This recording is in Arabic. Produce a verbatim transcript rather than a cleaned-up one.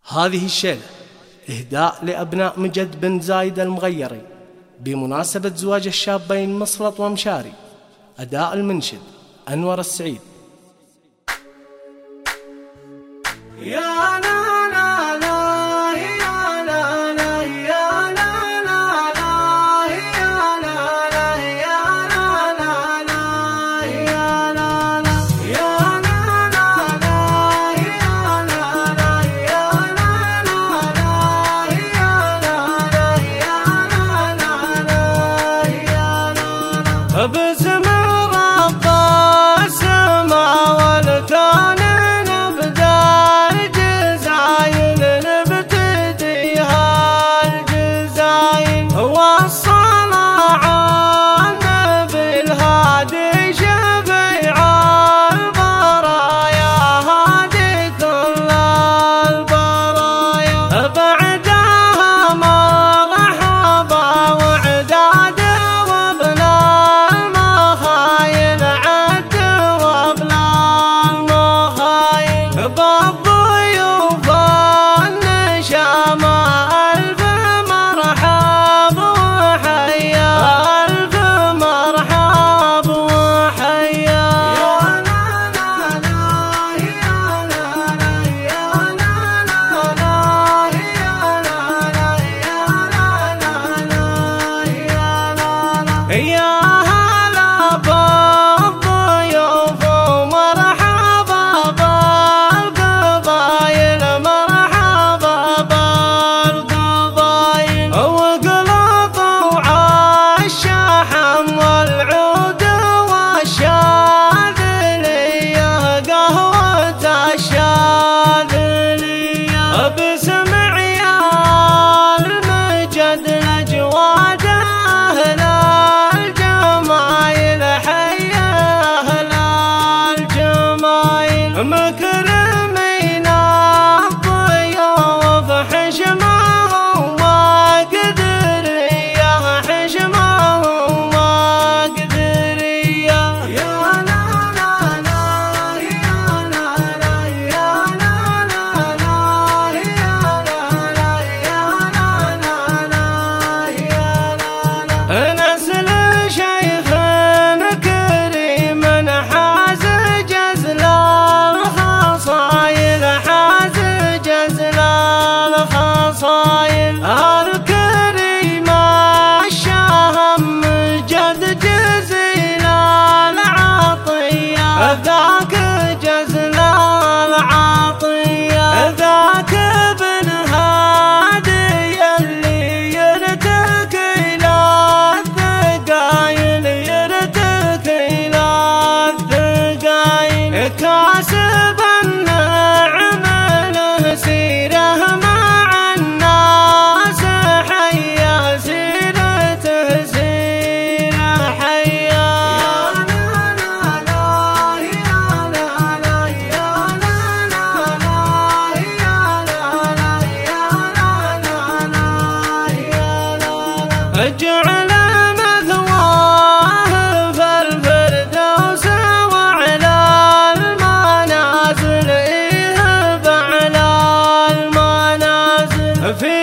هذه الشيلة إهداء لأبناء مجد بن زايد المغيري بمناسبة زواج الشابين مصلط ومشاري. أداء المنشد أنور السعيد. يا لا لا لا يا لا لا يا لا لا لا يا لا لا يا لا لا لا يا لا لا يا لا لا لا يا لا لا يا لا لا لا يا لا لا يا لا لا لا يا لا لا باسم رب السماء والكون يا هلا بالضيوف ومرحبا بالقبايل، مرحبا بالقبايل وقلطوا عالشحم والعود والشاذلية، قهوة الشاذلية باسم عيال مجد الأجواد مكرمين الضيوف حشمهم وقدرية، حشمهم وقدرية يا لا لا لا يا لا لا يا لا لا لا يا لا لا يا لا لا لا يا لا لا نسل شيخ كريم حاز جزلان صايل الكريم الشهم جد جزيل العطية، ذاك جزل العطية، ذاك ابن هادي اللي يرتقي للثقايل، يرتقي للثقايل كاسب النعم له سيره اجعل مثواه في الفردوس وعلى المنازل، إيه بعلى المنازل في